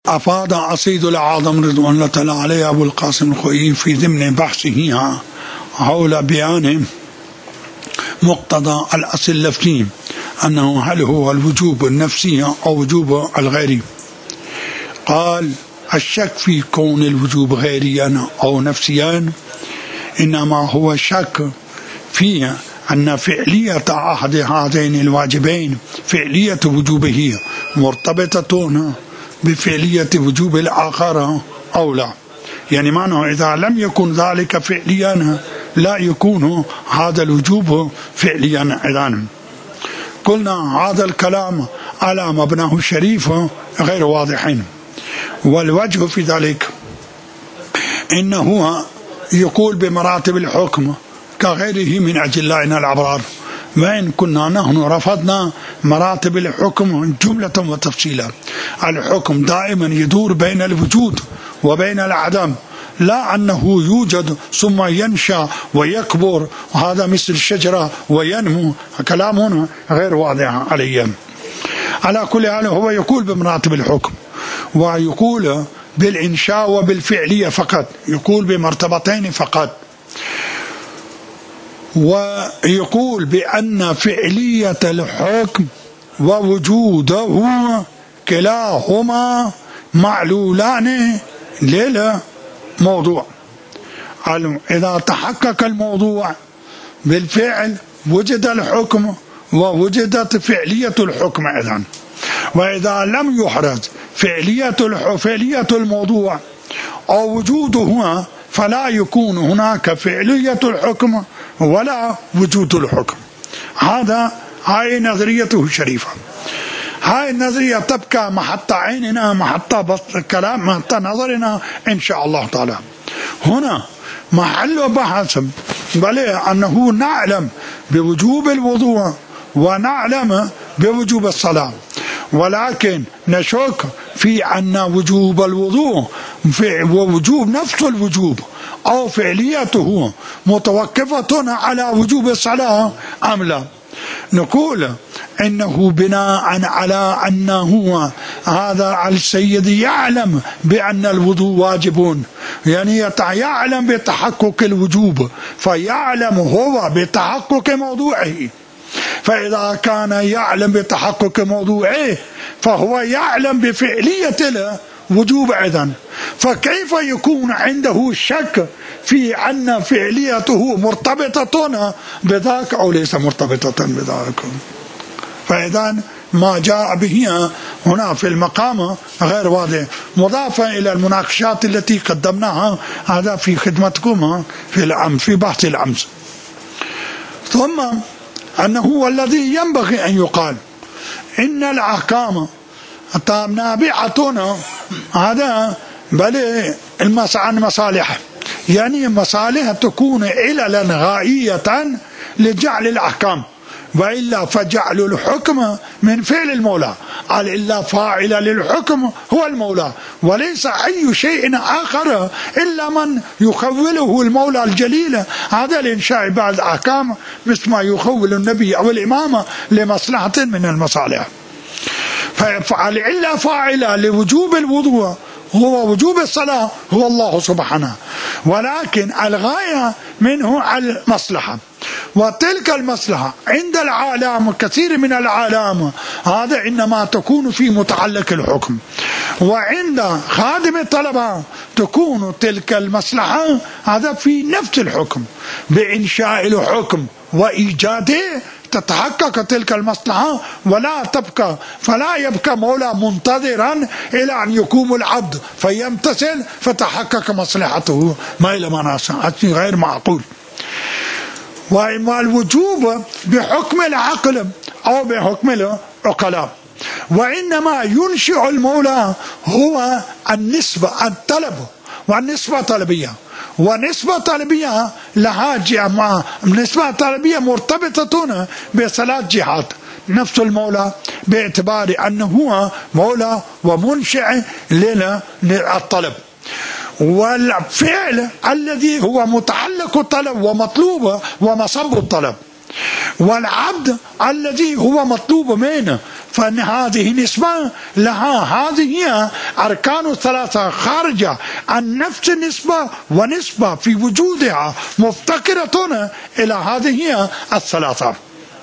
أفاد أصيد الأعظم رضوان الله تعالى عليه أبو القاسم الخوئي في ضمن بحثه حول بيان مقتضى الأصل اللفظي أنه هل هو الوجوب النفسي أو وجوب الغيري. قال: الشك في كون الوجوب غيريا أو نفسيا إنما هو شك في أن فعلية أحد هذين الواجبين فعلية وجوبه مرتبطة بفعلية وجوب الآخر أو لا. يعني معنى إذا لم يكن ذلك فعليا لا يكون هذا الوجوب فعليا أيضا. قلنا هذا الكلام على مبناه الشريف غير واضح، والوجه في ذلك إنه يقول بمراتب الحكم كغيره من أجلائنا الأبرار، وإن كنا نحن رفضنا مراتب الحكم جملة وتفصيلا. الحكم دائما يدور بين الوجود وبين العدم، لا أنه يوجد ثم ينشأ ويكبر وهذا مثل الشجرة وينمو. كلامنا غير واضح عليه. على كل حال هو يقول بمراتب الحكم، ويقول بالإنشاء وبالفعلية فقط، يقول بمرتبتين فقط، ويقول بأن فعلية الحكم ووجوده كلاهما معلولان للموضوع. إذا تحقق الموضوع بالفعل وجد الحكم ووجدت فعلية الحكم أيضا، وإذا لم يحرز فعلية الموضوع أو وجوده فلا يكون هناك فعلية الحكم ولا وجود الحكم. هاي نظريته الشريفة. هاي النظرية تبقى محط عيننا، محط كلام، محط نظرنا إن شاء الله تعالى. هنا محل بحث بل أنه نعلم بوجوب الوضوء ونعلم بوجوب الصلاة، ولكن نشك في أن وجوب الوضوء ووجوب نفس الوجوب أو فعليته متوقفة على وجوب الصلاة أم لا. نقول إنه بناء على أنه هذا السيد يعلم بأن الوضوء واجب، يعني يعلم بتحقق الوجوب، فيعلم هو بتحقق موضوعه. فإذا كان يعلم بتحقق موضوعه فهو يعلم بفعلية الوجوب أيضا، فكيف يكون عنده شك في أن فعليته مرتبطة بذاك أو ليس مرتبطة بذاك؟ فإذا ما جاء به هنا في المقام غير واضح، مضافا إلى المناقشات التي قدمناها هذا في خدمتكم في بحث الأمس. ثم أنه هو الذي ينبغي أن يقال إن الأحكام نابعة هذا بل عن مصالح، يعني مصالح تكون عللا غائية لجعل الأحكام، وإلا فجعل الحكم من فعل المولى. قال إلا فاعل للحكم هو المولى، وليس أي شيء آخر إلا من يخوله المولى الجليل هذا الإنشاء بعد الأحكام، مثل ما يخول النبي أو الإمام لمصلحة من المصالح. ففعل إلا فاعل لوجوب الوضوء هو وجوب الصلاة هو الله سبحانه، ولكن الغاية منه المصلحة، وتلك المصلحة عند العالم كثير من العالم هذا إنما تكون في متعلق الحكم، وعند خادم الطلبة تكون تلك المصلحة هذا في نفس الحكم. بإنشاء الحكم وإيجاده تتحقق تلك المصلحة ولا تبقى، فلا يبقى مولى منتظرا إلى أن يقوم العبد فيمتثل فتحقق مصلحته، ما إلى مناسة غير معقول. وإما الوجوب بحكم العقل أو بحكم العقلاء، وإنما ينشئ المولى هو النسبة الطلب، والنسبة طلبية، ونسبة طلبية لها جهة، نسبة طلبية مرتبطة بثلاث جهات. نفس المولى باعتبار أنه هو مولى ومنشئ للطلب، والفعل الذي هو متعلق الطلب ومطلوب ومصب الطلب، والعبد الذي هو مطلوب منه فإن هذه نسبة لها، هذه هي أركان الثلاثة خارجة عن نفس النسبة، ونسبة في وجودها مفتقرة إلى هذه هي الثلاثة.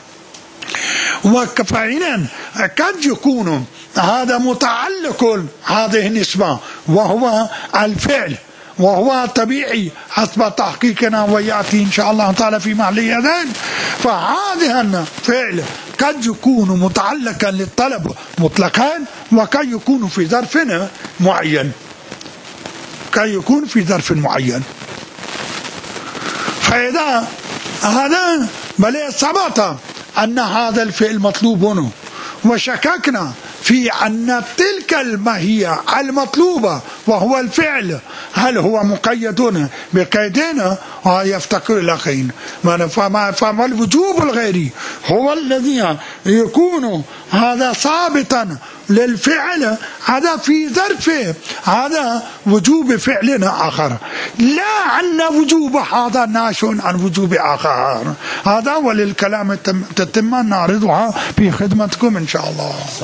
وفعلا قد يكون هذا متعلق هذه النسبة وهو الفعل، وهو طبيعي حسب تحقيقنا، ويأتي إن شاء الله تعالى في محل ذلك. فهذا الفعل قد يكون متعلقا للطلب مطلقا، وقد يكون في ظرف معين، قد يكون في ظرف معين. فإذا هذا بل ثبت أن هذا الفعل مطلوب هنا، وشككنا في أن تلك الماهية المطلوبة وهو الفعل هل هو مقيد بقيدين يفتقر إلى قيد. فالوجوب الغيري هو الذي يكون هذا ثابتا للفعل، هذا في ظرف هذا وجوب فعل آخر، لا أن وجوب هذا ناشئ عن وجوب آخر. هذا وللكلام تتم نعرضها في خدمتكم إن شاء الله.